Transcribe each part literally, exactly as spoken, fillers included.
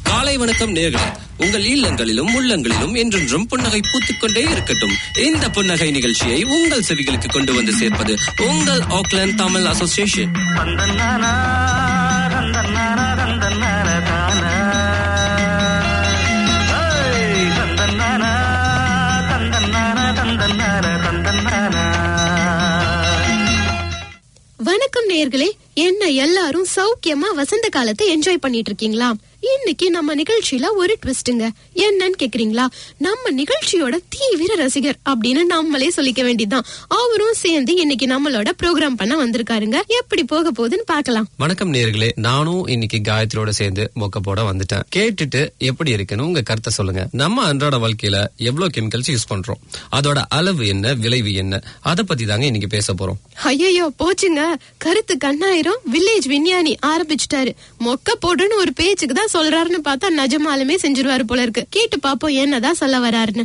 காலை வணக்கம் நேயர்களே, உங்கள் இல்லங்களிலும் உள்ளங்களிலும் என்றென்றும் புன்னகை பூத்துக்கொண்டே இருக்கட்டும். இந்த புன்னகை நிகழ்ச்சியை உங்கள் செவிகளுக்கு கொண்டு வந்து சேர்ப்பது உங்கள் ஆக்லாந்து தமிழ் அசோசியேஷன். வணக்கம் நேயர்களே, என்ன எல்லாரும் சௌக்கியமா வசந்த காலத்தை என்ஜாய் பண்ணிட்டு இருக்கீங்களா? இன்னைக்கு நம்ம நிகழ்ச்சியில ஒரு ட்விஸ்டுங்க. என்னன்னு கேக்குறீங்களா? நம்ம நிகழ்ச்சியோட தீவிர ரசிகர் அப்படின்னு நம்மளே சொல்லிக்க வேண்டியதுதான். அவரும் சேர்ந்து இன்னைக்கு நம்மளோட ப்ரோக்ராம் பண்ண வந்திருக்காருங்க. எப்படி போக போகுதுன்னு பாக்கலாம். வணக்கம் நேயர்களே, நானும் இன்னைக்கு காயத்ரியோட சேர்ந்து மொக்க போட வந்துட்டேன். கேட்டுட்டு எப்படி இருக்குன்னு உங்க கருத்தை சொல்லுங்க. நம்ம அன்றாட வாழ்க்கையில எவ்வளவு கெமிக்கல்ஸ் யூஸ் பண்றோம், அதோட அளவு என்ன, விளைவு என்ன, அதை பத்தி தாங்க இன்னைக்கு பேச போறோம். ஐயோ போச்சுங்க, கருத்து கண்ணாயிரம் வில்லேஜ் விஞ்ஞானி ஆரம்பிச்சுட்டாரு. மொக்க போடுன்னு ஒரு பேச்சுக்கு தான் சொல்றாருன்னு பார்த்தா நிஜமாலுமே செஞ்சிருவாரு போல இருக்கு. கேட்டு பாப்போம் என்னதான் சொல்ல வராருன்னு.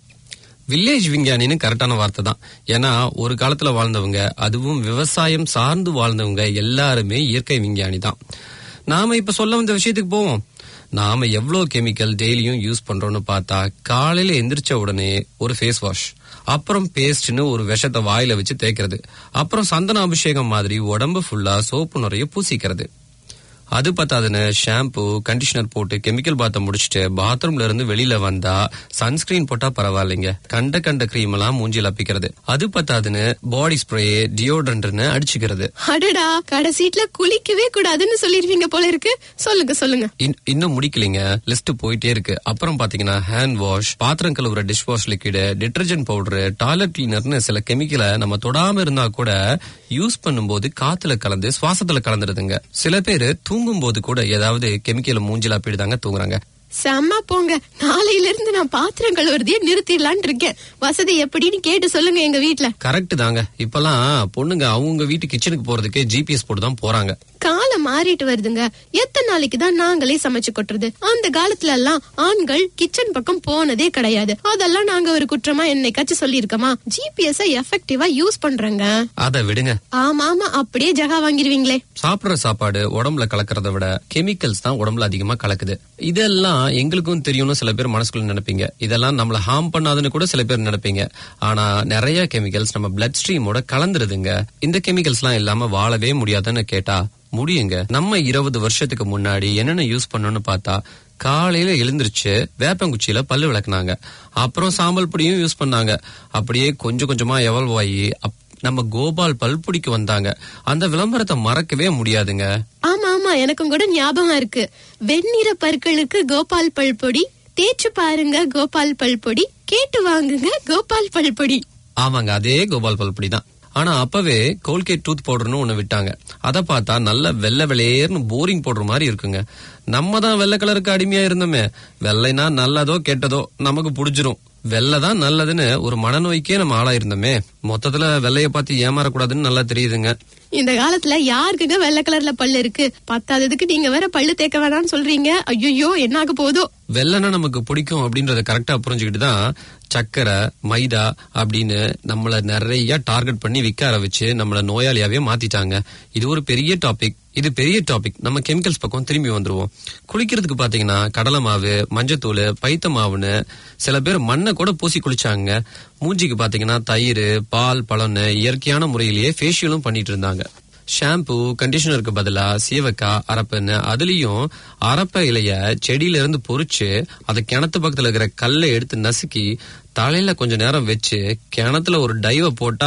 வில்லேஜ் விஞ்ஞானின்னு கரெக்டான வார்த்தை தான். ஏன்னா ஒரு காலத்துல வாழ்ந்தவங்க, அதுவும் விவசாயம் சார்ந்து வாழ்ந்தவங்க எல்லாருமே இயற்கை விஞ்ஞானி தான். நாம இப்ப சொல்ல வந்த விஷயத்துக்கு போவோம். நாம எவ்வளவு கெமிக்கல் டெய்லியும் யூஸ் பண்றோம்னு பார்த்தா, காலையில எந்திரிச்ச உடனே ஒரு ஃபேஸ் வாஷ், அப்புறம் பேஸ்ட்னு ஒரு விஷத்தை வாயில வச்சு தேய்க்கிறது, அப்புறம் சந்தன அபிஷேகம் மாதிரி உடம்பு ஃபுல்லா சோப்பு நிறைய பூசிக்கிறது. அது பத்தாதுன்னு ஷாம்பு கண்டிஷனர் போட்டு கெமிக்கல் பாத்த முடிச்சுட்டு பாத்ரூம்ல இருந்து வெளியில வந்தா சன்ஸ்கிரீன் போட்டா பரவாயில்லைங்க, கண்ட கண்ட கிரீம் எல்லாம் மூஞ்சில அப்பிக்கிறது. அது பத்தாதுன்னு பாடி ஸ்ப்ரே டியோட்ரண்ட்னு அடிச்சுக்கிறது. அடடா, கடைசீட்ல குளிக்கவே கூடாதுன்னு சொல்லிருவீங்க போல இருக்கு. சொல்லுங்க சொல்லுங்க. இன்னும் முடிக்கலீங்க, லிஸ்ட் போயிட்டே இருக்கு. அப்புறம் பாத்தீங்கன்னா ஹேண்ட் வாஷ், பாத்திரம் கழுவுற dish wash liquid, detergent powder, toilet கிளீனர்னு சில கெமிக்கலை நம்ம தொடாம இருந்தா கூட யூஸ் பண்ணும்போது காத்துல கலந்து சுவாசத்துல கலந்துருதுங்க. சில பேரு தூங்கும் போது கூட ஏதாவது கெமிக்கல் மூஞ்சில அப்பிடுதாங்க தூங்குறாங்க. செம்ம போங்க, நாளையில இருந்து நான் பாத்திரம் கழுவுறதையே நிறுத்திடலான் இருக்கேன். வசதி எப்படின்னு கேட்டு சொல்லுங்க எங்க வீட்டுல. கரெக்ட் தாங்க. இப்பெல்லாம் பொண்ணுங்க அவங்க வீட்டு கிச்சனுக்கு போறதுக்கு ஜிபிஎஸ் போட்டு தான் போறாங்க. காலம் மாறிட்டு வருதுங்க. எத்தனை நாளைக்கு தான் நாங்களே சமைச்சு கொட்டுறது? அந்த காலத்துல எல்லாம் ஆண்கள் கிச்சன் பக்கம் போனதே கிடையாது. அதெல்லாம் நாங்க ஒரு குற்றமா என்னைக்காச்சும் சொல்லி இருக்கோமா? ஜிபிஎஸ் எஃபெக்டிவா யூஸ் பண்றாங்க. அதை விடுங்க. ஆமா ஆமா, அப்படியே ஜகா வாங்கிருவீங்களே. சாப்பிடுற சாப்பாடு உடம்புல கலக்கறத விட கெமிக்கல்ஸ் தான் உடம்புல அதிகமா கலக்குது. இதெல்லாம் எங்களுக்கும் தெரியும்னு சில பேர் மனசுக்குள்ள நினைப்பீங்க. இதெல்லாம் நம்மள ஹார்ம் பண்ணாதுன்னு கூட சில பேர் நினைப்பீங்க. ஆனா நிறைய கெமிக்கல்ஸ் நம்ம பிளட் ஸ்ட்ரீமோட கலந்துருதுங்க. இந்த கெமிக்கல்ஸ் எல்லாம் இல்லாம வாழவே முடியாதுன்னு கேட்டா முடியுங்க. நம்ம இருபது வருஷத்துக்கு முன்னாடி என்னென்ன யூஸ் பண்ணணும்னு பார்த்தா, காலையில எழுந்திருச்சு வேப்பங்குச்சியில பல்லு விளக்குனாங்க, அப்புறம் சாம்பல் பொடியும் யூஸ் பண்ணாங்க. அப்படியே கொஞ்சம் கொஞ்சமா எவால்வ் ஆகி நம்ம கோபால் பல்பொடிக்கு வந்தாங்க. அந்த விளம்பரத்தை மறக்கவே முடியாதுங்க. ஆமா ஆமா, எனக்கும் கூட ஞாபகம் இருக்கு. வெண்ணிற பற்களுக்கு கோபால் பல்பொடி, தேய்ச்சு பாருங்க கோபால் பல்பொடி, கேட்டு வாங்குங்க கோபால் பல்பொடி. ஆமாங்க, அதே கோபால் பல்பொடி தான். ஆனா அப்பவே கோல்கேட் டூத் பவுடர்னு ஒண்ணு விட்டாங்க. அத பார்த்தா நல்ல வெள்ளை வெளையர்னு போரிங் பவுடர் மாதிரி இருக்குங்க. நம்ம தான் வெள்ளை கலருக்கு அடிமையா இருந்தோமே. வெள்ளைனா நல்லதோ கெட்டதோ நமக்கு புடிச்சிரும், வெள்ளைதான் நல்லதுன்னு ஒரு மனநோய்க்கே நம்ம ஆளா இருந்தோமே. மொத்தத்துல வெள்ளைய பார்த்து ஏமாறக்கூடாதுன்னு நல்லா தெரியுதுங்க. இந்த காலத்துல யாருக்குங்க வெள்ளை கலர்ல பல்லு இருக்கு? பத்தாததுக்கு நீங்க வேற பல்லு தேக்க வேணாம்னு சொல்றீங்க. ஐயோ என்ன ஆக போதோ. வெள்ளைனா நமக்கு பிடிக்கும் அப்படின்றத கரெக்டா புரிஞ்சுக்கிட்டு தான் சக்கரை மைதா அப்படின்னு நம்மள நிறைய டார்கெட் பண்ணி விற்க ஆரம்பிச்சு நம்மள நோயாளியாவே மாத்திட்டாங்க. இது ஒரு பெரிய டாபிக். இது பெரிய டாபிக். நம்ம கெமிக்கல்ஸ் பக்கம் திரும்பி வந்துருவோம். குளிக்கிறதுக்கு பாத்தீங்கன்னா கடலை மாவு, மஞ்சத்தூள், பைத்த மாவுன்னு சில பேர் மண்ணை கூட பூசி குளிச்சாங்க. மூஞ்சிக்கு பாத்தீங்கன்னா தயிர், பால், பழம்னு இயற்கையான முறையிலேயே ஃபேஷியலும் பண்ணிட்டு இருந்தாங்க. ஷாம்பு கண்டிஷனருக்கு பதிலா சீவக்காய் அரப்புன்னு அதுலயும் அரப்ப இலைய செடியில இருந்து பொறிச்சு அதை கிணத்து பக்கத்துல இருக்கிற கல்லை எடுத்து நசுக்கி தலையில கொஞ்ச நேரம் வச்சு கிணத்துல ஒரு டைவ போட்டா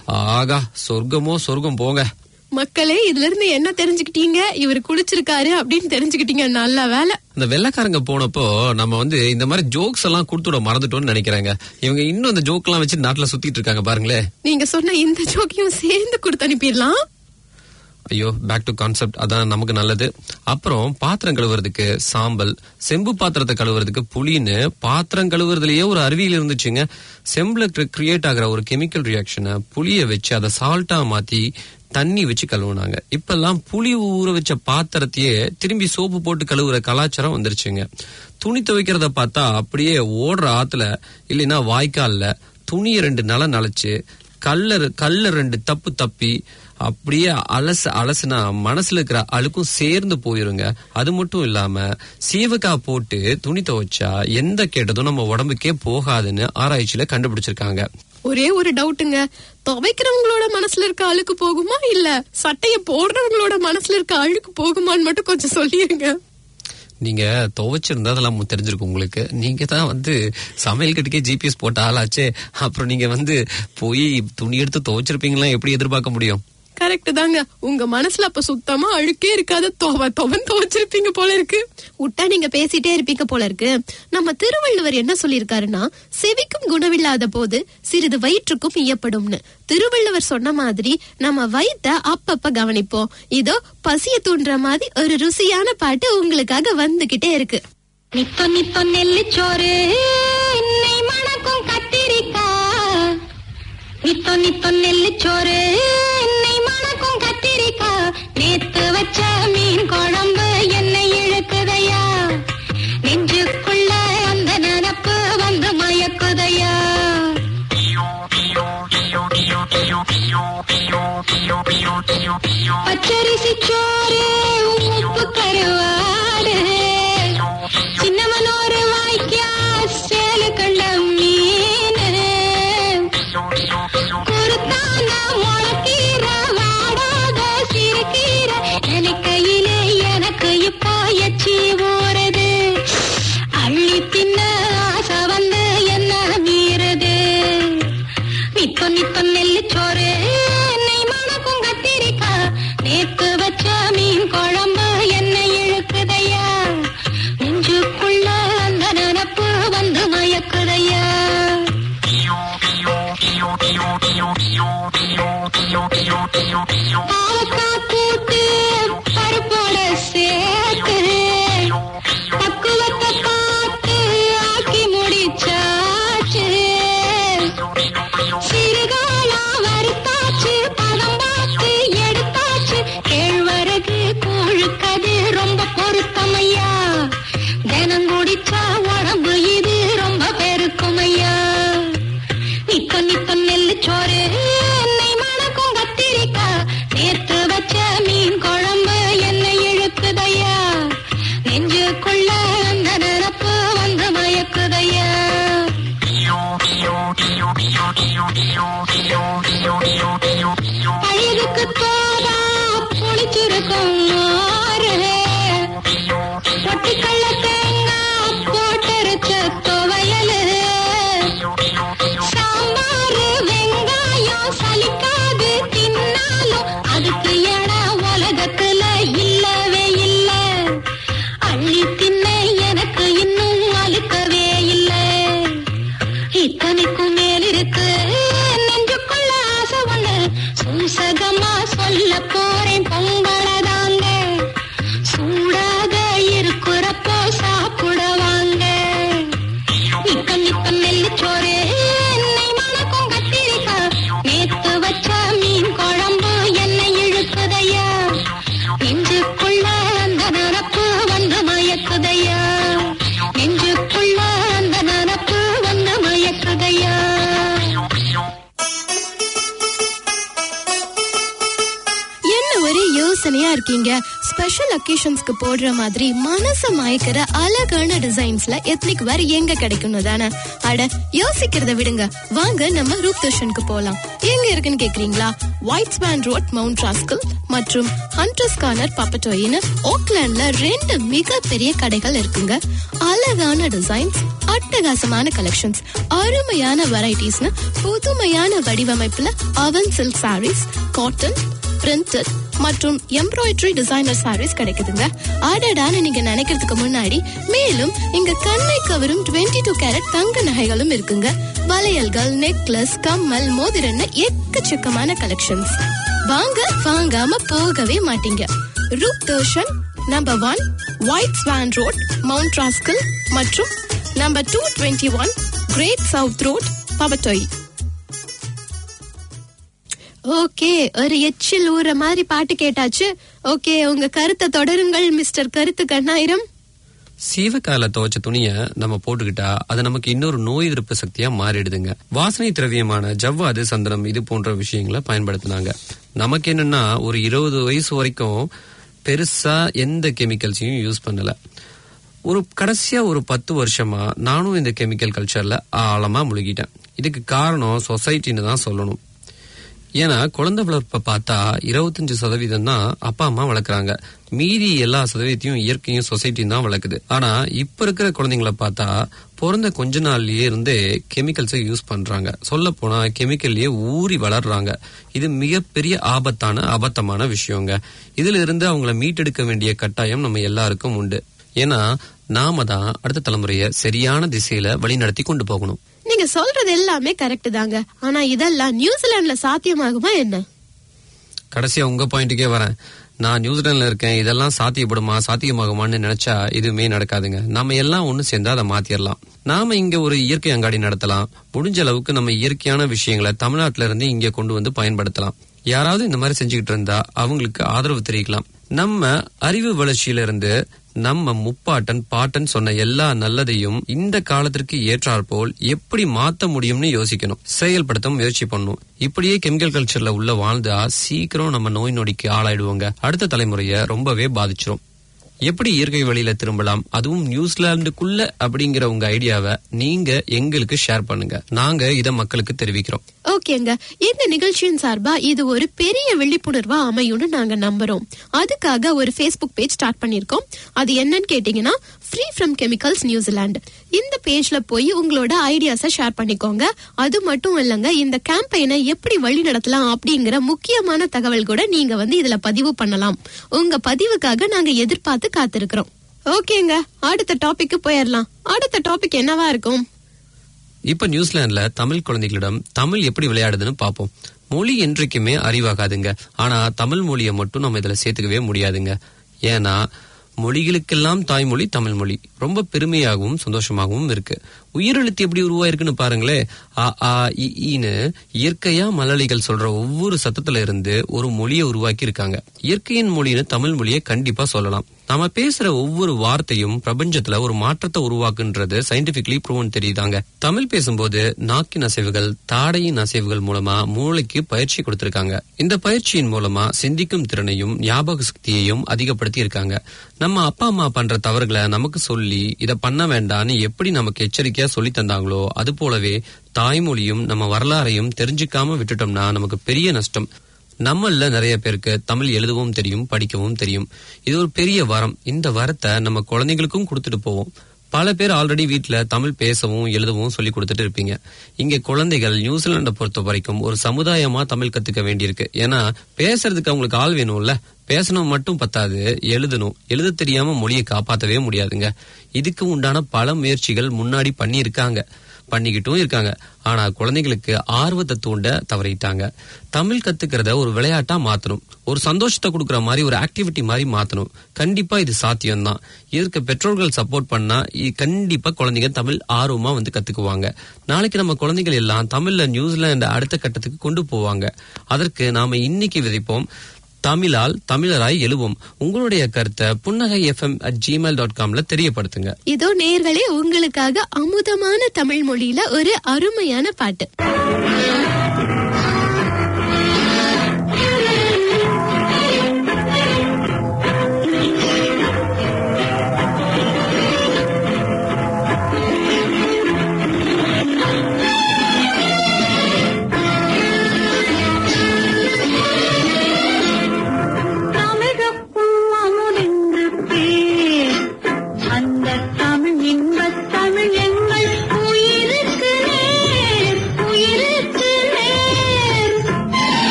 ஆகா சொர்க்கமோ சொர்க்கம் போங்க. மக்களே, இதுல இருந்து என்ன தெரிஞ்சுக்கிட்டீங்க? இவர் குளிச்சிருக்காரு அப்படின்னு தெரிஞ்சுக்கிட்டீங்க. நல்ல வேலை. இந்த வெள்ளைக்காரங்க போனப்போ நம்ம வந்து இந்த மாதிரி ஜோக்ஸ் எல்லாம் கொடுத்துட மறந்துட்டோம்னு நினைக்கிறாங்க. இவங்க இன்னும் இந்த ஜோக் எல்லாம் வச்சு நாட்டுல சுத்திட்டு இருக்காங்க பாருங்களே. நீங்க சொன்ன இந்த ஜோக்கையும் சேர்ந்து கொடுத்து அனுப்பிடலாம். ஐயோ, பேக் டு கான்செப்ட், அதான் நமக்கு நல்லது. அப்புறம் பாத்திரம் கழுவுறதுக்கு சாம்பல், செம்பு பாத்திரத்தை கழுவுறதுக்கு புளின்னு பாத்திரம் கழுவுறதுலயே ஒரு அறிவியல் இருந்துச்சுங்க. செம்புல கிரியேட் ஆகிற ஒரு கெமிக்கல் ரியாக்ஷனை புளிய வச்சு அதை சால்ட்டா மாத்தி தண்ணி வச்சு கழுவுனாங்க. இப்ப எல்லாம் புளி ஊற வச்ச பாத்திரத்தையே திரும்பி சோப்பு போட்டு கழுவுற கலாச்சாரம் வந்துருச்சுங்க. துணி துவைக்கிறத பார்த்தா அப்படியே ஓடுற ஆத்துல இல்லைன்னா வாய்க்கால்ல துணியை ரெண்டு நாள நனைச்சு கல்ல கல்ல ரெண்டு தப்பு தப்பி அப்படியே அலச அலசுனா மனசுல இருக்கிற அழுக்கும் சேர்ந்து போயிருங்க. அது மட்டும் இல்லாம சீவக்காய் போட்டு துணி துவைச்சா எந்த கெட்டதும் நம்ம உடம்புக்கே போகாதுன்னு ஆராய்ச்சியில கண்டுபிடிச்சிருக்காங்க. ஒரே ஒரு டவுட்டுங்க, துவைக்கிறவங்களோட மனசுல இருக்க அழுக்கு போகுமா இல்ல சட்டைய போடுறவங்களோட மனசுல இருக்க அழுக்கு போகுமான்னு மட்டும் கொஞ்சம் சொல்லிருங்க. நீங்க துவைச்சிருந்தா அதெல்லாம் தெரிஞ்சிருக்கும் உங்களுக்கு. நீங்க தான் வந்து சமையல் கட்டுக்கே ஜிபிஎஸ் போட்ட ஆளாச்சே, அப்புறம் நீங்க வந்து போய் துணி எடுத்து துவைச்சிருப்பீங்களா எப்படி எதிர்பார்க்க முடியும்? கரெக்ட் தாங்க, உங்க மனசுல அப்ப சுத்தமா அழுக்கே இருக்காது, தொவ தொவன் துவைச்சிருப்பீங்க போல இருக்கு. விட்டா நீங்க பேசிட்டே இருப்பீங்க போல இருக்கு. நம்ம திருவள்ளுவர் என்ன சொல்லிருக்காருன்னா, செவிக்கும் குணமில்லாத போது சிறிது வயிற்றுக்கும் இயப்படும்னு. திருவள்ளுவர் சொன்ன மாதிரி நம்ம வயிற்ற அப்பப்ப கவனிப்போம். இதோ பசிய தூண்டுற மாதிரி ஒரு ருசியான பாட்டு உங்களுக்காக வந்துகிட்டே இருக்கு. நித்தோ நித்தோ நெல்லிச்சோறு நெய் மணக்கும் கத்திரிக்காய், நித்தோ நித்தோ நெல்லிச்சோறு நெய் மணக்கும் கத்திரிக்காய், நேத்து வச்ச மீன் குழம்பு என்னை இழுக்குதையா, நெஞ்சுக்குள்ள அந்த நினப்பு வந்து மயக்குதையா. பச்சரிசி சோறு உப்பு கருவாடு, சின்னமனோரு வாய்க்கா சேலு கள்ள மீன், குருத்தான முளக்கீர வாடாத சிறுகீர, எனக்கையிலே எனக்கு இப்போ எச்சி ஊறுது, அள்ளி தின்ன ஆசை வந்து என்ன மீறுது. நித்தோ நித்தோ நெல்லிச்சோறு நெய் மணக்கும் கத்திரிக்காய், நேத்து வச்ச மீன் குழம்பு என்னை இழுக்குதையா, நெஞ்சுக்குள்ள அந்த நினப்பு வந்து மயக்குதையா. பாவக்காய் கூட்டு பருப்போட சேர்த்து பக்குவத்தை பார்த்து ஆக்கி முடிச்சாச்சு, சிறுகாலா வறுத்தாச்சு பதம் பார்த்து எடுத்தாச்சு, கேழ்வரகு கூழுக்கது ரொம்ப பொருத்தமையா, தினம் குடிச்சா உடம்பு இது ரொம்ப பெருக்குமையா. நித்தோ நித்தோ நெல்லிச்சோறு நெய் மணக்கும் கத்திரிக்காய், நேத்து வச்ச மீன் குழம்பு என்னை இழுக்குதையா, நெஞ்சுக்குள்ள அந்த நினப்பு வந்து மயக்குதையா. அழுதுக்கு தோதா புளிச்சிருக்கும் மோரு, பொட்டுக்கல்ல தேங்காய் போட்டரைச்ச துவையலு, சாம்பாரு வெங்காயம் சலிக்காது தின்னாலும் அதுக்கு என உலகத்துல இல்லவே இல்ல, அள்ளி தின்ன எனக்கு இன்னும் அழுக்கவே இல்ல. இத்தனைக்கும் மேல் இருக்கு நெஞ்சுக்குள்ள ஆசை ஒண்ணு, சூசகமா சொல்ல போறேன் பொங்கலதாங்க, சூடாக இருக்கிறப்போ சாப்பிட வாங்க. நித்தோ நித்தோ நெல்லிச்சோறு நெய் மணக்கும் கத்திரிக்காய், நேத்து வச்ச மீன் குழம்பு என்னை இழுக்குதையா, நெஞ்சுக்குள்ள அந்த நினப்பு வந்து மயக்குதையா, நெஞ்சுக்குள்ள அந்த நினப்பு வந்து மயக்குதையா. என்ன ஒரு யோசனையா இருக்கீங்க, ஸ்பெஷல் அக்கேஷன்ஸ்க்கு போடுற மாதிரி மனச மயக்கிற அழகான டிசைன்ஸ்ல எத்னிக் வேர் எங்க கிடைக்கும்னு தானே? அட யோசிக்கிறத விடுங்க, வாங்க நம்ம ரூப் தோஷனுக்கு போலாம். எங்க இருக்குன்னு கேக்குறீங்களா? White swan road Mount Roskill மற்றும் ஹண்டர்ஸ் கார்னர் பாப்பட்டோயின்னு ஓக்லாண்ட்ல ரெண்டு மிகப்பெரிய கடைகள் இருக்குங்க. அழகான டிசைன்ஸ், அட்டகாசமான கலெக்ஷன்ஸ், அருமையான வெரைட்டிஸ்னு புதுமையான வடிவமைப்புல அவன் சில்க் சாரீஸ், காட்டன், பிரிண்டட் மற்றும் எம்ப்ராய்டரி டிசைனர் சாரீஸ் கிடைக்குதுங்க. ஆடடான்னு நீங்க நினைக்கிறதுக்கு முன்னாடி மேலும் இங்க கண்ணை கவரும் டுவெண்ட்டி டூ கேரட் தங்க நகைகளும் இருக்குங்க. வளையல்கள், நெக்லஸ், கம்மல், மோதிரன்னு எக்கச்சக்கமான கலெக்ஷன்ஸ். வாங்க, வாங்காம போகவே மாட்டீங்க. ரூப் தோஷன் number one white swan road Mount Roskill மற்றும் number two twenty one Great South Road Papatoetoe. Okay, ஒரு எச்சில் ஊற மாதிரி பாட்டு கேட்டாச்சு. ஓகே, உங்க கருத்தை தொடருங்கள் மிஸ்டர் கருத்து கண்ணாயிரம். சீவக்கால துவைச்ச துணிய நம்ம போட்டுக்கிட்டா அது நமக்கு இன்னொரு நோய் எதிர்ப்பு சக்தியா மாறிடுதுங்க. வாசனை திரவியமான ஜவ்வாது, சந்தனம் இது போன்ற விஷயங்களை பயன்படுத்தினாங்க. நமக்கு என்னன்னா ஒரு இருபது வயசு வரைக்கும் பெருசா எந்த கெமிக்கல்ஸையும் யூஸ் பண்ணல. ஒரு கடைசியா ஒரு பத்து வருஷமா நானும் இந்த கெமிக்கல் கல்ச்சர்ல ஆழமா முழுகிட்டேன். இதுக்கு காரணம் சொசைட்டின்னு தான் சொல்லணும். ஏன்னா குழந்தை வளர்ப்ப பார்த்தா இருபத்தஞ்சு சதவீதம் தான் அப்பா அம்மா வளர்க்குறாங்க, மீதி எல்லா சதவீதத்தையும் இயற்கையும் சொசைட்டியும் தான் வளர்க்குது. ஆனா இப்ப இருக்கிற குழந்தைங்களை பார்த்தா பிறந்த கொஞ்ச நாள்லயே இருந்தே கெமிக்கல்ஸை யூஸ் பண்றாங்க. சொல்ல போனா கெமிக்கல்லயே ஊறி வளர்றாங்க. இது மிகப்பெரிய ஆபத்தான அபத்தமான விஷயங்க. இதுல இருந்து அவங்கள மீட்டெடுக்க வேண்டிய கட்டாயம் நம்ம எல்லாருக்கும் உண்டு. ஏன்னா நாம தான் அடுத்த தலைமுறைய சரியான திசையில வழி நடத்தி கொண்டு போகணும். நீங்க சொல்றது எல்லாமே கரெக்ட் தாங்க. ஆனா இதெல்லாம் நியூசிலாந்துல சாத்தியமாகுமா என்ன? கடைசியா உங்க பாயிண்ட்டுக்கே வரேன். நான் நியூசிலாந்துல இருக்கேன், இதெல்லாம் சாத்தியப்படுமா சாத்தியமாகுமான்னு நினைச்சா எதுவுமே நடக்காதுங்க. நம்ம எல்லாம் ஒண்ணு சேர்ந்தா அதை மாத்திரலாம். நாம இங்க ஒரு இயற்கை அங்காடி நடத்தலாம். முடிஞ்ச அளவுக்கு நம்ம இயற்கையான விஷயங்களை தமிழ்நாட்டுல இருந்து இங்க கொண்டு வந்து பயன்படுத்தலாம். யாராவது இந்த மாதிரி செஞ்சுக்கிட்டு இருந்தா அவங்களுக்கு ஆதரவு தெரிவிக்கலாம். நம்ம அறிவு வளர்ச்சியில இருந்து நம்ம முப்பாட்டன் பாட்டன் சொன்ன எல்லா நல்லதையும் இந்த காலத்திற்கு ஏற்றாற்போல் எப்படி மாத்த முடியும்னு யோசிக்கணும், செயல்படுத்த முயற்சி பண்ணணும். இப்படியே கெமிக்கல் கல்ச்சர்ல உள்ள வாழ்ந்தா சீக்கிரம் நம்ம நோய் நொடிக்கு ஆளாயிடுவோங்க. அடுத்த தலைமுறைய ரொம்பவே பாதிச்சிரும். எப்படி இயற்கை வழியில திரும்பலாம், அதுவும் நியூசிலாந்துக்குள்ள அப்படிங்கிற உங்க ஐடியாவை நீங்க எங்களுக்கு ஷேர் பண்ணுங்க. நாங்க இத மக்களுக்கு தெரிவிக்கிறோம். ஓகேங்க, இந்த நிகழ்ச்சியின் சார்பா இது ஒரு பெரிய விழிப்புணர்வா அமையும்னு நாங்க நம்புறோம். அதுக்காக ஒரு Facebook பேஜ் ஸ்டார்ட் பண்ணிருக்கோம். அது என்னன்னு கேட்டீங்கன்னா ஃப்ரீ ஃப்ரம் கெமிக்கல்ஸ் நியூசிலாந்து. இந்த பேஜ்ல போய் உங்களோட ஐடியாஸை ஷேர் பண்ணிக்கோங்க. அது மட்டும் இல்லங்க, இந்த கேம்பெயினை எப்படி வழி நடத்தலாம் அப்படிங்கிற முக்கியமான தகவல் கூட நீங்க வந்து இதுல பதிவு பண்ணலாம். உங்க பதிவுக்காக நாங்க எதிர்பார்த்து காத்திருக்கிறோம். ஓகேங்க, அடுத்த டாபிக் போயிடலாம். அடுத்த டாபிக் என்னவா இருக்கும்? இப்ப நியூசிலாந்துல தமிழ் குழந்தைகளிடம் தமிழ் எப்படி விளையாடுதுன்னு பாப்போம். மொழி என்றைக்குமே அறிவாகாதுங்க. ஆனா தமிழ் மொழியை மட்டும் நம்ம இதுல சேர்த்துக்கவே முடியாதுங்க. ஏன்னா மொழிகளுக்கெல்லாம் தாய்மொழி தமிழ் மொழி. ரொம்ப பெருமையாகவும் சந்தோஷமாகவும் இருக்கு. உயிரெழுத்து எப்படி உருவாயிருக்குன்னு பாருங்களே. ஆ ஆ இன்னு இயற்கையா மலயாளிகள் சொல்ற ஒவ்வொரு சத்தத்துல இருந்து ஒரு மொழியை உருவாக்கி இருக்காங்க. இயற்கையின் மொழின்னு தமிழ் மொழியை கண்டிப்பா சொல்லலாம். நாம பேசுற ஒவ்வொரு வார்த்தையும் பிரபஞ்சத்துல ஒரு மாற்றத்தை உருவாக்குன்றது சயின்டிபிக்லி ப்ரூவன் தெரியுதாங்க. தமிழ் பேசும்போது நாக்கின் அசைவுகள், தாடையின் அசைவுகள் மூலமா மூளைக்கு பயிற்சி கொடுத்திருக்காங்க. இந்த பயிற்சியின் மூலமா சிந்திக்கும் திறனையும் ஞாபக சக்தியையும் அதிகப்படுத்தி இருக்காங்க. நம்ம அப்பா அம்மா பண்ற தவறுகளை நமக்கு சொல்லி இத பண்ண வேண்டான்னு எப்படி நமக்கு எச்சரிக்கையா சொல்லி தந்தாங்களோ அது போலவே தாய்மொழியும் நம்ம வரலாறையும் தெரிஞ்சுக்காம விட்டுட்டோம்னா நமக்கு பெரிய நஷ்டம். நம்மள நிறைய பேருக்கு தமிழ் எழுதவும் தெரியும், படிக்கவும் தெரியும். இது ஒரு பெரிய வரம். இந்த வரத்தை நம்ம குழந்தைகளுக்கும் கொடுத்துட்டு போவோம். பல பேர் ஆல்ரெடி வீட்டுல தமிழ் பேசவும் எழுதவும் சொல்லி கொடுத்துட்டு இருப்பீங்க. இங்க குழந்தைகள் நியூசிலாண்டை பொறுத்த வரைக்கும் ஒரு சமுதாயமா தமிழ் கத்துக்க வேண்டியிருக்கு. ஏன்னா பேசுறதுக்கு அவங்களுக்கு ஆள் வேணும்ல. பேசணும் மட்டும் பத்தாது, எழுதணும். எழுத தெரியாம மொழியை காப்பாற்றவே முடியாதுங்க. இதுக்கு உண்டான பல முயற்சிகள் முன்னாடி பண்ணி இருக்காங்க, பண்ணிக்கிட்டும் இருக்காங்க. ஆனா குழந்தைகளுக்கு ஆர்வத்தை தூண்ட தவறிட்டாங்க. தமிழ் கத்துக்கிறத ஒரு விளையாட்டா மாத்தணும், ஒரு சந்தோஷத்தை கொடுக்கற மாதிரி ஒரு ஆக்டிவிட்டி மாதிரி மாத்தணும். கண்டிப்பா இது சாத்தியம்தான். இதற்கு பெற்றோர்கள் சப்போர்ட் பண்ணா கண்டிப்பா குழந்தைங்க தமிழ் ஆர்வமா வந்து கத்துக்குவாங்க. நாளைக்கு நம்ம குழந்தைகள் எல்லாம் தமிழ்ல நியூசிலாந்து அடுத்த கட்டத்துக்கு கொண்டு போவாங்க. அதற்கு நாம இன்னைக்கு விதைப்போம். தமிழால் தமிழராய் எழுவோம். உங்களுடைய கருத்தை Punnagai FM at Gmail dot காம்ல தெரியப்படுத்துங்க. இதோ நேயர்களே, உங்களுக்காக அமுதமான தமிழ் மொழியில ஒரு அருமையான பாட்டு.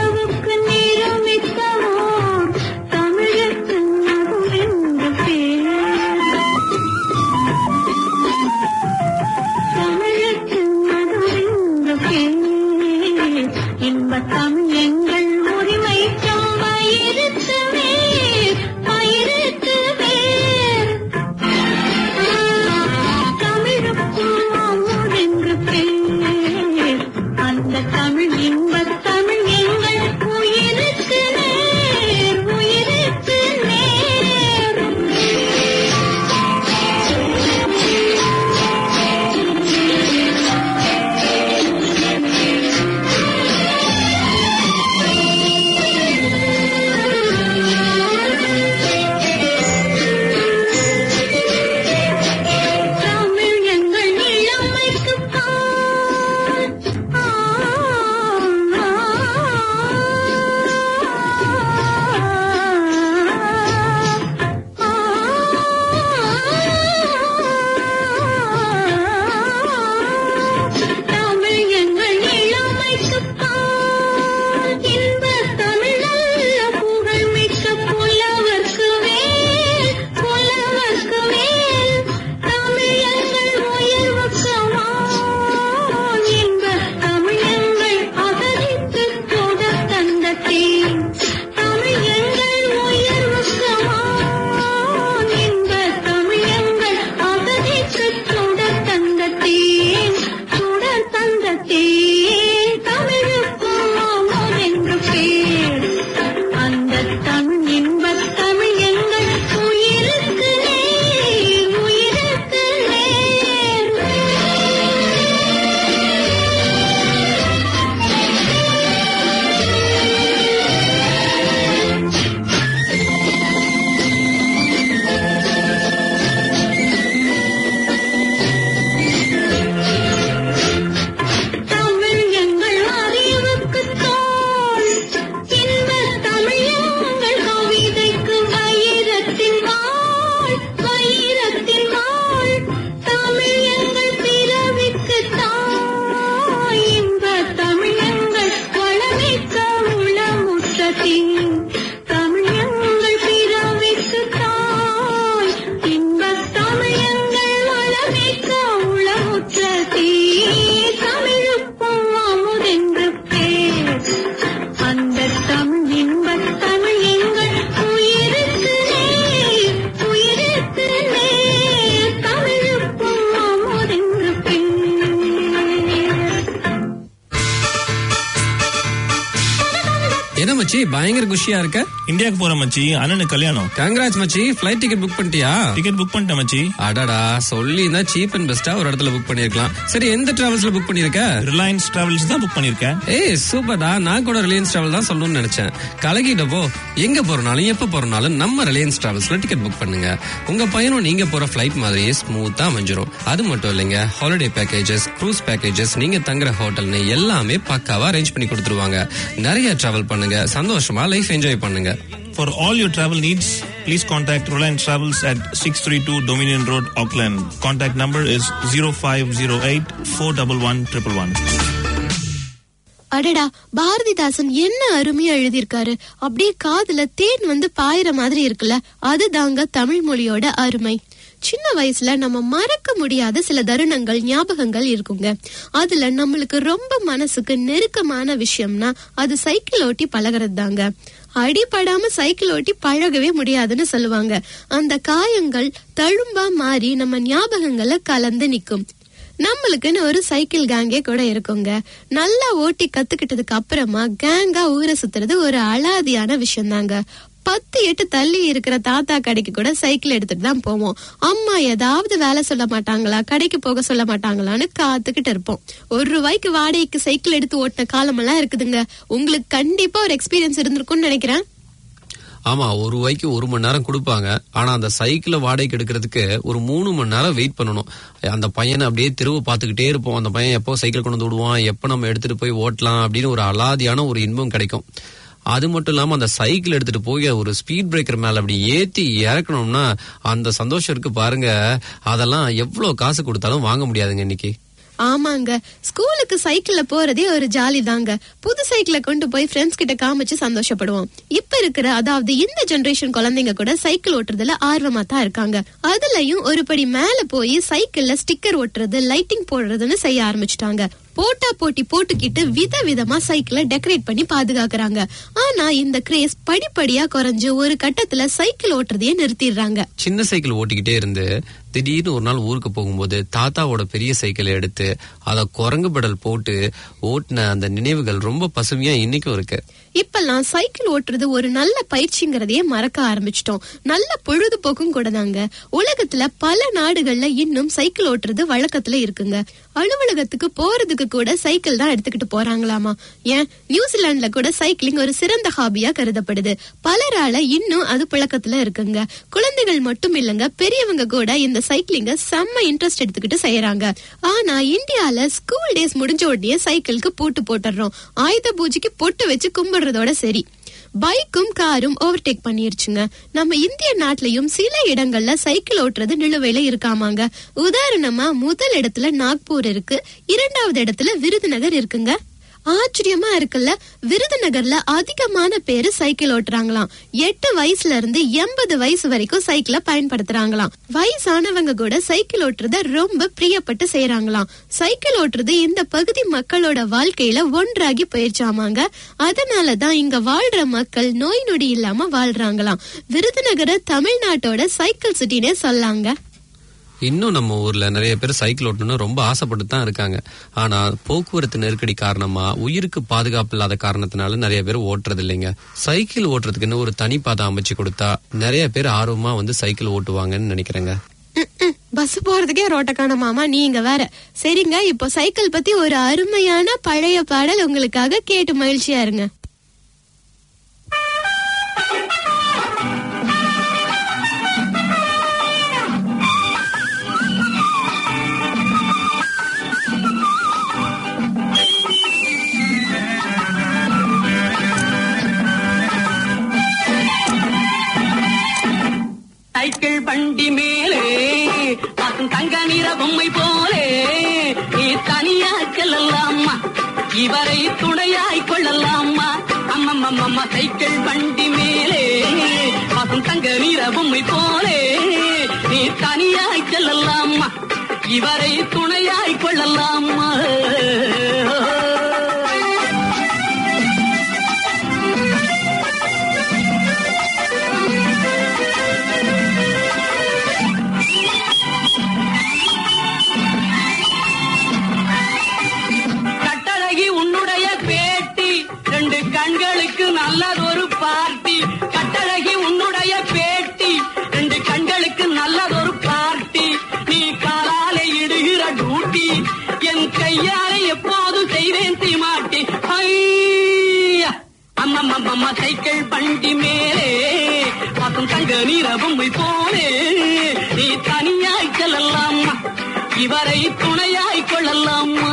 தமிழ் மச்சி பயங்கர குஷியா இருக்க? இந்தியாவுக்கு போற மச்சி, அண்ணனுக்கு கல்யாணம். கங்க்ராட்ஸ் மச்சி. ஃபிளைட் டிக்கெட் புக் பண்ணிட்டியா? டிக்கெட் புக் பண்ணிட்டேன் மச்சி. அடடா, சொல்லினா சீப் அண்ட் பெஸ்டா ஒரு இடத்துல புக் பண்ணிருக்கலாம். சரி, எந்த டிராவல்ஸ்ல புக் பண்ணிருக்க? ரிலையன்ஸ் டிராவல்ஸ் தான் புக் பண்ணிருக்கேன். ஏய் சூப்பர்டா, நான் கூட ரிலையன்ஸ் டிராவல் தான் சொல்லணும்னு நினைச்சேன். கலகிட்டப்போ எங்க போறனாலும் எப்ப போறனாலும் நம்ம ரிலையன்ஸ் டிராவல்ஸ்ல டிக்கெட் புக் பண்ணுங்க. உங்க பயணம் நீங்க போற ஃபிளைட் மாதிரியே ஸ்மூத்தா அமைஞ்சிரும். அது மட்டும் இல்லைங்க, ஹாலிடே பேக்கேஜஸ், க்ரூஸ் பேக்கேஜஸ், நீங்க தங்குற ஹோட்டல்னு எல்லாமே பக்காவா அரேஞ்ச் பண்ணி கொடுத்துருவாங்க. நிறைய டிராவல் பண்ணுங்க, சந்தோஷமா லைஃப் என்ஜாய் பண்ணுங்க. For all your travel needs, please contact Reliance Travels at six thirty-two Dominion Road, Auckland. Contact number is zero five zero eight four one one one one one. அடடா, பாரதிதாசன் என்ன அருமையா எழுதியிருக்காரு. அப்படியே காதுல தேன் வந்து பாயிற மாதிரி இருக்குல்ல, அதுதாங்க தமிழ் மொழியோட அருமை. சின்ன வயசுல நம்ம மறக்க முடியாத சில தருணங்கள், ஞாபகங்கள் இருக்குங்க. அதுல நம்மளுக்கு ரொம்ப மனசுக்கு நெருக்கமான விஷயம்னா அது சைக்கிள் ஓட்டி பழகிறது தாங்க. அடிபடாம சைக்கிள் ஓட்டி பழகவே முடியாதுன்னு சொல்லுவாங்க. அந்த காயங்கள் தழும்பா மாறி நம்ம ஞாபகங்களை கலந்து நிக்கும். நம்மளுக்குன்னு ஒரு சைக்கிள் கேங்கே கூட இருக்குங்க. நல்லா ஓட்டி கத்துக்கிட்டதுக்கு அப்புறமா கேங்கா ஊரை சுத்துறது ஒரு அலாதியான விஷயம் தாங்க. பத்து எட்டு தள்ளி இருக்கிற தாத்தா கடைக்கு கூட சைக்கிள் எடுத்துட்டு தான் போவோம். அம்மா ஏதாவது வேலை சொல்ல மாட்டாங்களா, கடைக்கு போக சொல்ல மாட்டாங்களான்னு காத்துக்கிட்டு இருப்போம். ஒரு ரூபாய்க்கு வாடகைக்கு சைக்கிள் எடுத்து ஓட்டின காலமெல்லாம் இருக்குதுங்க. உங்களுக்கு கண்டிப்பா ஒரு எக்ஸ்பீரியன்ஸ் இருந்திருக்கும்னு நினைக்கிறேன். ஆமா, ஒரு ரூபாய்க்கு ஒரு மணி நேரம் கொடுப்பாங்க. ஆனா அந்த சைக்கிளை வாடகைக்கு எடுக்கிறதுக்கு ஒரு மூணு மணி நேரம் வெயிட் பண்ணணும். அந்த பையனை அப்படியே திரும்ப பாத்துக்கிட்டே இருப்போம். அந்த பையன் எப்போ சைக்கிள் கொண்டு வந்து விடுவான், எப்ப நம்ம எடுத்துட்டு போய் ஓட்டலாம் அப்படின்னு ஒரு அலாதியான ஒரு இன்பம் கிடைக்கும். அது மட்டும் இல்லாம அந்த சைக்கிள் எடுத்துட்டு போய் ஒரு ஸ்பீட் பிரேக்கர் மேல அப்படி ஏத்தி இறக்கணும்னா அந்த சந்தோஷம் இருக்கு பாருங்க. அதெல்லாம் எவ்வளவு காசு கொடுத்தாலும் வாங்க முடியாதுங்க இன்னைக்கு. ஆமாங்க, ஸ்கூலுக்கு சைக்கிள்ல போறதே ஒரு ஜாலி தாங்க. புது சைக்கிளை கொண்டு போய் ஃப்ரெண்ட்ஸ் கிட்ட காமிச்சு சந்தோஷப்படுவோம். இப்ப இருக்கிற, அதாவது இந்த ஜெனரேஷன் குழந்தைங்க கூட சைக்கிள் ஓட்டுறதுல ஆர்வமா தான் இருக்காங்க. அதுலயும் ஒரு படி மேல போய் சைக்கிள்ல ஸ்டிக்கர் ஓட்டுறது, லைட்டிங் போடுறதுன்னு செய்ய ஆரம்பிச்சுட்டாங்க. போட்டா போட்டி போட்டுக்கிட்டு வித விதமா சைக்கிளை டெக்கரேட் பண்ணி பாதுகாக்கிறாங்க. ஆனா இந்த கிரேஸ் படிப்படியா குறைஞ்சு ஒரு கட்டத்துல சைக்கிள் ஓட்டுறதையே நிறுத்திடுறாங்க. சின்ன சைக்கிள் ஓட்டிக்கிட்டே இருந்து திடீர்னு ஒரு நாள் ஊருக்கு போகும்போது தாத்தாவோட பெரிய சைக்கிளை எடுத்து அத குரங்கு பெடல் போட்டு ஓட்டின அந்த நினைவுகள் ரொம்ப பசுமையா இன்னைக்கும் இருக்கு. இப்பெல்லாம் சைக்கிள் ஓட்டுறது ஒரு நல்ல பயிற்சிங்கிறதையே மறக்க ஆரம்பிச்சிட்டோம். நல்ல பொழுதுபோக்கும் கூட தாங்க. உலகத்துல பல நாடுகள்ல இன்னும் சைக்கிள் ஓட்டுறது வழக்கத்துல இருக்குங்க. அலுவலகத்துக்கு போறதுக்கு கூட சைக்கிள் தான் எடுத்துக்கிட்டு போறாங்களாமா. ஏன், நியூசிலாந்துல கூட சைக்கிளிங் ஒரு சிறந்த ஹாபியா கருதப்படுது. பலரால இன்னும் அது புழக்கத்துல இருக்குங்க. குழந்தைகள் மட்டும் இல்லங்க, பெரியவங்க கூட இந்த சைக்கிளிங்க செம்ம இன்ட்ரெஸ்ட் எடுத்துக்கிட்டு செய்யறாங்க. ஆனா இந்தியால ஸ்கூல் டேஸ் முடிஞ்ச உடனே சைக்கிளுக்கு பூட்டு போட்டுறோம். ஆயுத பூஜைக்கு பொட்டு வச்சு கும்பிடுறதோட சரி. பைக்கும் காரும் ஓவர்டேக் பண்ணிருச்சுங்க. நம்ம இந்திய நாட்டிலையும் சில இடங்கள்ல சைக்கிள் ஓட்டுறது நிலுவையில இருக்காமாங்க. உதாரணமா முதல் இடத்துல நாக்பூர் இருக்கு, இரண்டாவது இடத்துல விருதுநகர் இருக்குங்க. ஆச்சரியமா இருக்குல்ல, விருதுநகர்ல அதிகமான பேரு சைக்கிள் ஓட்டுறாங்களாம். எட்டு வயசுல இருந்து எண்பது வயசு வரைக்கும் சைக்கிளை பயன்படுத்துறாங்களாம். வயசானவங்க கூட சைக்கிள் ஓட்டுறத ரொம்ப பிரியப்பட்டு செய்யறாங்களாம். சைக்கிள் ஓட்டுறது இந்த பகுதி மக்களோட வாழ்க்கையில ஒன்றாகி போயிருச்சாமாங்க. அதனாலதான் இங்க வாழ்ற மக்கள் நோய் நொடி இல்லாம வாழ்றாங்களாம். விருதுநகர தமிழ்நாட்டோட சைக்கிள் சிட்டினே சொல்லாங்க. இன்னும் நம்ம ஊர்ல நிறைய பேர் சைக்கிள் ஓட்டணும்னு ரொம்ப ஆசைப்பட்டு தான் இருக்காங்க. ஆனா போக்குவரத்து நெருக்கடி காரணமா, உயிருக்கு பாதுகாப்பு இல்லாத காரணத்தினால நிறைய பேர் ஓட்டுறது இல்லைங்க. சைக்கிள் ஓட்டுறதுக்குன்னு ஒரு தனி பாதை அமைச்சு கொடுத்தா நிறைய பேர் ஆர்வமா வந்து சைக்கிள் ஓட்டுவாங்கன்னு நினைக்கிறேங்க. பஸ் போறதுக்கே ரோட்ட காணமாமா, நீங்க வேற. சரிங்க, இப்போ சைக்கிள் பத்தி ஒரு அருமையான பழைய பாடல் உங்களுக்காக கேட்டு மகிழ்ச்சியா இருங்க. சைக்கிள் வண்டி மேலே பார்க்கும் தங்க நிற பொம்மை போலே நீ தனியா செல்லலாமா, இவரை துணையாய் கொள்ளலாமா. அம்மம்மம்மா சைக்கிள் வண்டி மேலே பார்க்கும் தங்க நிற பொம்மை போலே நீ தனியாய் செல்லலாமா, இவரை துணையாய் கொள்ளலாமா. கண்களுக்கு நல்லதோ சைக்கிள் பண்டி மேலே பசும் தங்க நிறபொம்மை போலே நீ தனியாய் செல்லலாமா இவரை துணையாய் கொள்ளலாமா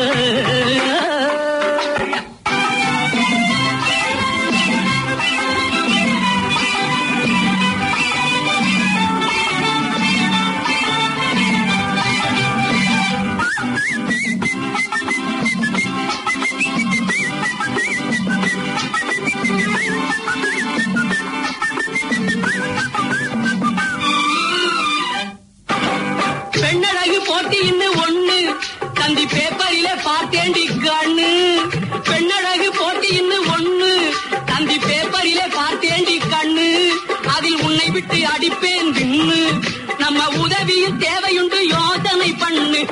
பெண்ணழகு போட்டி இன்னும் ஒண்ணு தந்தி பேப்பரில பார்த்தேண்டி கண்ணு பெண்ணழகு போட்டி இன்னும் ஒண்ணு தந்தி பேப்பரில பார்த்தேண்டி கண்ணு அதில் உன்னை விட்டு அடிப்பேன் தின்னு நம்ம உதவியில் தேவையுண்டு யோசனை பண்ணு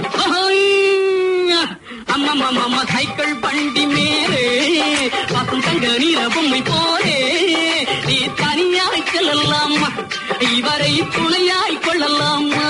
அம்மம்மா சைக்கிள் பண்டி மேலே பசும் தங்க நிறபொம்மை போலே நீ தனியாய் செல்லலாமா இவரை துணையாய் கொள்ளலாமா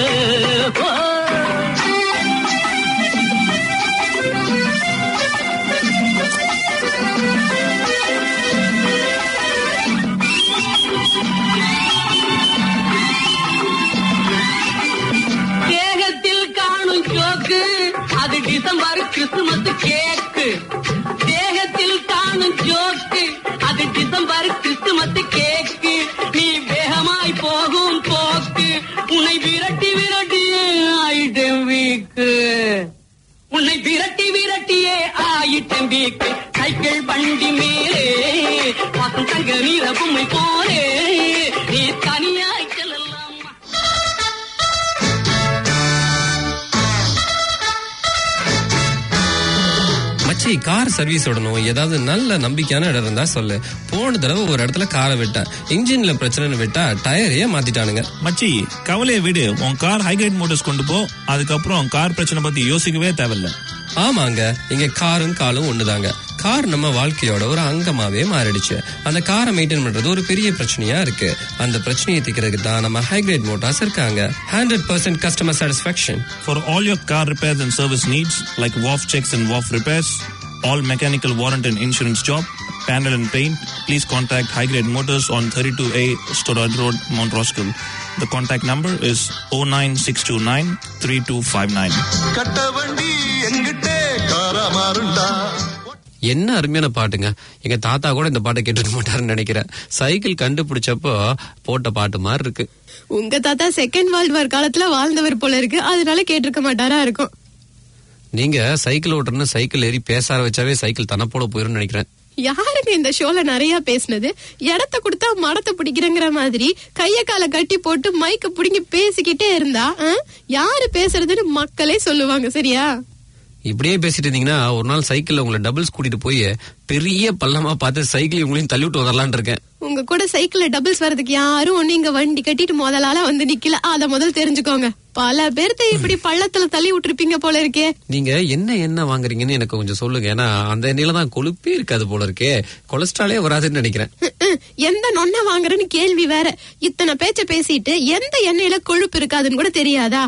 தேகத்தில் காணும் ஜோக்கு அது டிசம்பர் கிறிஸ்துமஸ் கேக்கு தேகத்தில் காணும் ஜோக்கு அது டிசம்பர் கிறிஸ்துமஸ் கேக்கு நீ வேகமாய் போகும் போக்கு உன்னை விரட்டி விரட்டியே ஆயிட்டம் வீக்கு உன்னை விரட்டி விரட்டியே ஆயிட்டம் வீக்கு சைக்கிள் பண்டி மேலே பசும் தங்க நிறபொம்மை போலே நீ தனியாய் செல்லலாமா மச்சி, கார் சர்வீஸ் விடணும், ஏதாவது நல்ல நம்பிக்கையான இடம் இருந்தா சொல்லு. போன தடவை ஒரு இடத்துல காரை விட்டேன், இன்ஜின்ல பிரச்சனை விட்டா டயரையே மாத்திட்டானுங்க. மச்சி, கவலையை விடு, உன் கார் ஹைகிரேட் மோட்டர்ஸ் கொண்டு போ. அதுக்கப்புறம் கார் பிரச்சனை பத்தி யோசிக்கவே தேவையில்ல. ஆமாங்க, இங்க காரும் காலும் ஒண்ணுதாங்க. கார் நம்ம வாழ்க்கையோட ஒரு அங்கமாவே மாறிடுச்சு. அந்த காரை மெயின்டைன் பண்றது ஒரு பெரிய பிரச்சனையா இருக்கு. அந்த பிரச்சனையை தீர்க்கிறதுக்கு தான் நம்ம ஹைகிரேட் மோட்டார்ஸ் இருக்காங்க. Hundred percent customer satisfaction for all your car repairs and service needs like wharf sex and wharf repairs, all mechanical warrant and insurance job, panel and paint, please contact High Grade Motors on thirty-two A Stoddard Road, Mount Roskill. The contact number is oh nine six two nine three two five nine. கட்டவண்டி எங்கிட்டே காரமாருண்டா. என்ன அருமையான பாட்டுங்க. எங்க தாத்தா கூட இந்த பாட்டை கேட்டுக்க மாட்டாருன்னு நினைக்கிறேன். சைக்கிள் கண்டுபிடிச்சப்போ போட்ட பாட்டு மாதிரி இருக்கு. உங்க தாத்தா செகண்ட் வேர்ல்ட் வார் காலத்துல வாழ்ந்தவர் போல இருக்கு, அதனால கேட்டிருக்க மாட்டாரா இருக்கும். நீங்க சைக்கிள் ஓட்டுறன்னு சைக்கிள் ஏறி பேச ஆரம்பிச்சாவே சைக்கிள் தனப்போட போயிரும் நினைக்கிறேன். யாருங்க இந்த ஷோல நிறைய பேசினது? இடத்த கொடுத்தா மடத்தை பிடிக்கிறங்கிற மாதிரி கைய கால கட்டி போட்டு மைக்க பிடிங்கி பேசிக்கிட்டே இருந்தா யாரு பேசுறதுன்னு மக்களே சொல்லுவாங்க. சரியா? இப்படியே பேசிட்டு இருந்தீங்கன்னா ஒரு நாள் சைக்கிள்ல உங்களை டபுள்ஸ் கூட்டிட்டு போய் பெரிய பள்ளமா பார்த்து சைக்கிள் உங்களையும் தள்ளி விட்டு வரலான் இருக்கேன். உங்க கூட சைக்கிள்ல டபுள்ஸ் வரதுக்கு யாரும் ஒண்ணு இங்க வண்டி கட்டிட்டு முதலால வந்து நிக்கல, அத முதல் தெரிஞ்சுக்கோங்க. பல பேர்த்த இப்படி பள்ளத்துல தள்ளி விட்டுருப்பீங்க போல இருக்கே. நீங்க என்ன என்ன வாங்குறீங்கன்னு எனக்கு கொஞ்சம் சொல்லுங்க. ஏன்னா அந்த எண்ணெயில தான் கொழுப்பே இருக்காது போல இருக்கே, கொலஸ்ட்ராலே வராதுன்னு நினைக்கிறேன். எந்த நொண்ணை வாங்குறேன்னு கேள்வி வேற. இத்தனை பேச்ச பேசிட்டு எந்த எண்ணெயில கொழுப்பு இருக்காதுன்னு கூட தெரியாதா?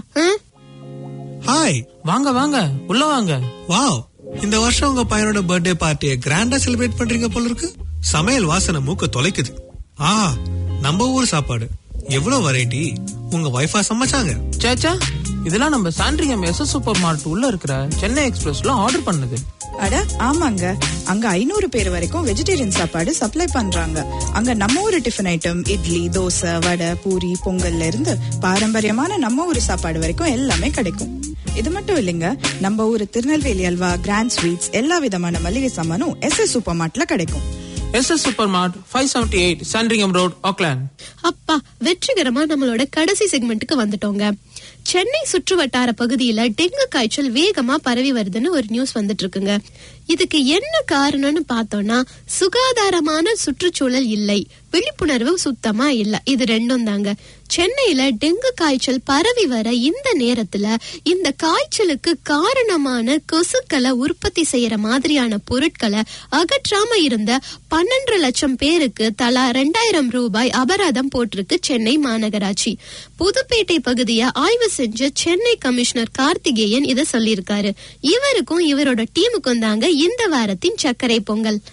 ஹாய், வாங்க வாங்க உள்ள வாங்க. வாவ், இந்த வருஷம் உங்க பையனோட பர்த்டே பார்ட்டியை கிராண்டா செலிப்ரேட் பண்றீங்க போல இருக்கு. சமையல் வாசனை மூக்க தொலைக்குது. ஆ, நம்ம ஊர் சாப்பாடு, எவ்வளவு வெரைட்டி. உங்க வைஃபா சமைச்சாங்க? சேச்சா, இதெல்லாம் நம்ம Sandringham S S super mart உள்ள இருக்கிற சென்னை எக்ஸ்பிரஸ்ல ஆர்டர் பண்ணது. அட ஆமாங்க, அங்க ஐநூறு பேர் வரைக்கும் வெஜிடேரியன் சாப்பாடு சப்ளை பண்றாங்க. அங்க நம்ம ஊரு டிஃபன் ஐட்டம், இட்லி, தோசை, வடை, பூரி, பொங்கல்ல இருந்து பாரம்பரியமான நம்ம ஊரு சாப்பாடு வரைக்கும் எல்லாமே கிடைக்கும். இது மட்டும் இல்லைங்க, நம்ம ஊரு திருநெல்வேலி அல்வா, கிராண்ட் ஸ்வீட்ஸ், எல்லா விதமான மளிகை சாமானும் எஸ் எஸ் சூப்பர் மார்ட்ல கிடைக்கும். S S super mart, five seventy eight Sandringham road, Auckland. அப்பா, வெற்றிகரமா நம்மளோட கடைசி செக்மெண்ட்டுக்கு வந்துட்டோங்க. சென்னை சுற்று வட்டார பகுதியில டெங்கு காய்ச்சல் வேகமா பரவி வருதுன்னு ஒரு நியூஸ் வந்துட்டு இருக்குங்க. இதுக்கு என்ன காரணம்னு பார்த்தோம்னா, சுகாதாரமான சுற்றுச்சூழல் இல்லை, விழிப்புணர்வு சுத்தமா இல்ல. இது ரெண்டும் தாங்க. சென்னையில டெங்கு காய்ச்சல் பரவி வர இந்த நேரத்துல இந்த காய்ச்சலுக்கு காரணமான கொசுக்களை உற்பத்தி செய்யற மாதிரியான பொருட்களை அகற்றாம இருந்த பன்னெண்டு லட்சம் பேருக்கு தலா ரெண்டாயிரம் ரூபாய் அபராதம் போட்டிருக்கு சென்னை மாநகராட்சி. புதுப்பேட்டை பகுதியை ஆய்வு செஞ்ச சென்னை கமிஷனர் கார்த்திகேயன் இத சொல்லியிருக்காரு. இவருக்கும் இவரோட டீமுக்கும் தாங்க இந்த வாரத்தின் சர்க்கரை பொங்கல்.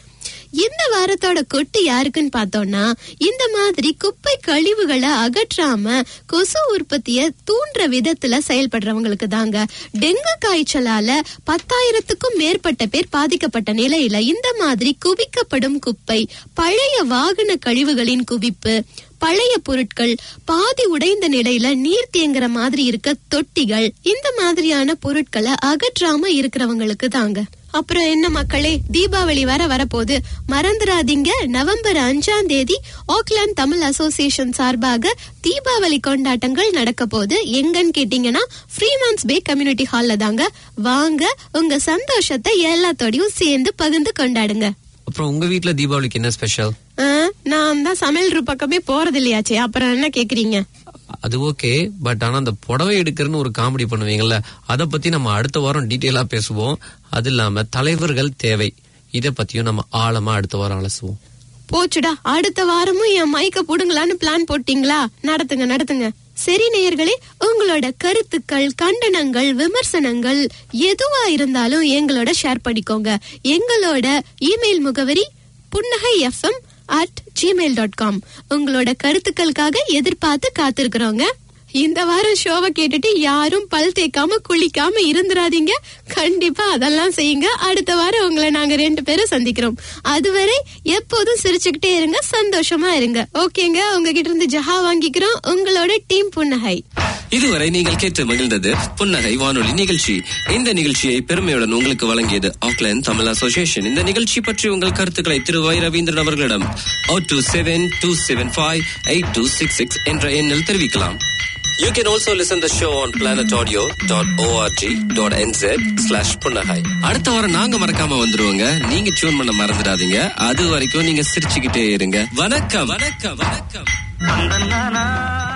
இந்த வாரத்தோட கொட்டு யாருக்குன்னு பார்த்தோம்னா, இந்த மாதிரி குப்பை கழிவுகளை அகற்றாம கொசு உற்பத்திய தூண்டுற விதத்துல செயல்படுறவங்களுக்கு தாங்க. டெங்கு காய்ச்சலால பத்தாயிரத்துக்கும் மேற்பட்ட பேர் பாதிக்கப்பட்ட நிலையில இந்த மாதிரி குவிக்கப்படும் குப்பை, பழைய வாகன கழிவுகளின் குவிப்பு, பழைய பொருட்கள், பாதி உடைந்த நிலையில நீர் தேங்குற மாதிரி இருக்க தொட்டிகள், இந்த மாதிரியான பொருட்களை அகற்றாம இருக்கிறவங்களுக்கு தாங்க. அப்புறம் என்ன மக்களே, தீபாவளி வர வரப்போது மறந்துடாதீங்க. நவம்பர் அஞ்சாம் தேதி ஆக்லாந்து தமிழ் அசோசியேஷன் சார்பாக தீபாவளி கொண்டாட்டங்கள் நடக்க போது. எங்கன்னு கேட்டீங்கன்னா ஃப்ரீமான்ஸ் பே கம்யூனிட்டி ஹால்ல தாங்க. வாங்க, உங்க சந்தோஷத்தை எல்லாத்தோடையும் சேர்ந்து பகிர்ந்து கொண்டாடுங்க. அப்புறம் உங்க வீட்ல தீபாவளிக்கு என்ன ஸ்பெஷல்? நான் தான் சமையல் பக்கமே போறது இல்லையாச்சே, அப்புறம் என்ன கேக்குறீங்க? அது ஓகே, பட் ஆனா அந்த புடவை எடுக்கிறன்னு ஒரு காமெடி பண்ணுவீங்கல்ல, அத பத்தி நம்ம அடுத்த வாரம் டீட்டெயிலா பேசுவோம். அது இல்லாம தலைவர்கள் தேவை, இத பத்தியும் நம்ம ஆழமா அடுத்த வாரம் அலசுவோம். போச்சுடா, அடுத்த வாரமும் என் மைக்க புடுங்கலான்னு பிளான் போட்டீங்களா? நடத்துங்க நடத்துங்க. சரி நேயர்களே, உங்களோட கருத்துக்கள், கண்டனங்கள், விமர்சனங்கள் எதுவா இருந்தாலும் எங்களோட ஷேர் பண்ணிக்கோங்க. எங்களோட இமெயில் முகவரி Punnagai FM at Gmail dot com. உங்களோட கருத்துக்களுக்காக எதிர்பார்த்து காத்திருக்கிறோங்க. இந்த வாரம் ஷோவை கேட்டுட்டு யாரும் பல் தேய்க்காம குளிக்காம இருந்துராதீங்க. கண்டிப்பா அதெல்லாம் செய்யுங்க. அடுத்த வாரம் உங்களை நாங்க ரெண்டு பேரும் சந்திக்கிறோம். அதுவரை எப்போதும் சிரிச்சுக்கிட்டே இருங்க, சந்தோஷமா இருங்க. ஓகேங்க, உங்ககிட்ட இருந்து ஜஹா வாங்கிக்கிறோம். உங்களோட டீம் புன்னகை. இதுவரை நீங்கள் கேட்டு மகிழ்ந்தது புன்னகை வானொலி நிகழ்ச்சி. இந்த நிகழ்ச்சியை பெருமையுடன் உங்களுக்கு வழங்கியது ஆக்லாந்து தமிழ் அசோசியேஷன். இந்த நிகழ்ச்சி பற்றி உங்கள் கருத்துக்களை திரு வை ரவீந்திரன் அவர்களிடம் O two seven two seven five eight two six six என்ற எண்ணில் தெரிவிக்கலாம். You can also listen the show on planet audio dot org dot n z slash புன்னகை. அடுத்த வாரம் நாங்க மறக்காம வந்துருவோங்க. நீங்க டியூன் பண்ண மறந்துடாதீங்க. அது வரைக்கும் நீங்க சிரிச்சுக்கிட்டே இருங்க. வணக்கம் வணக்கம் வணக்கம்.